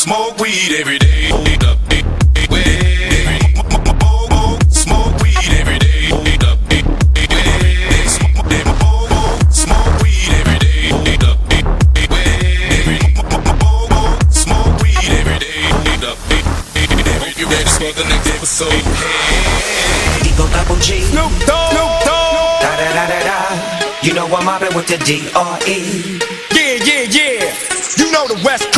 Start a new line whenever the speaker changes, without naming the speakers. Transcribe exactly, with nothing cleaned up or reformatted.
smoke weed every day. Smoke weed every day. Smoke weed every day. Smoke weed every day. Hope you ready for the next episode.
Eagle Double G.
Snoop Dogg. Snoop Dogg.
Da da da da da. You know I'm mobbing with the D R E.
Yeah, yeah, yeah. You know the West